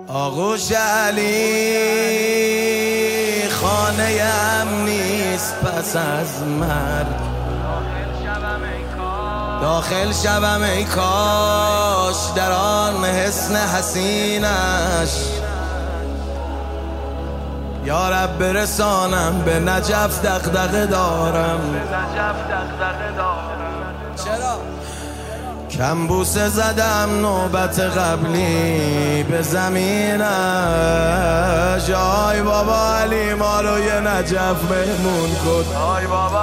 آغوش علی خانه ام نیست پس از مرگ. داخل شوم ای کاش در آن حسن حسینش، یا رب برسانم به نجف دغدغه دارم. چرا؟ کم بوسه زدم نوبت قبلی به زمینش. آی بابا علی ما رو یه نجف مهمون کن. آی بابا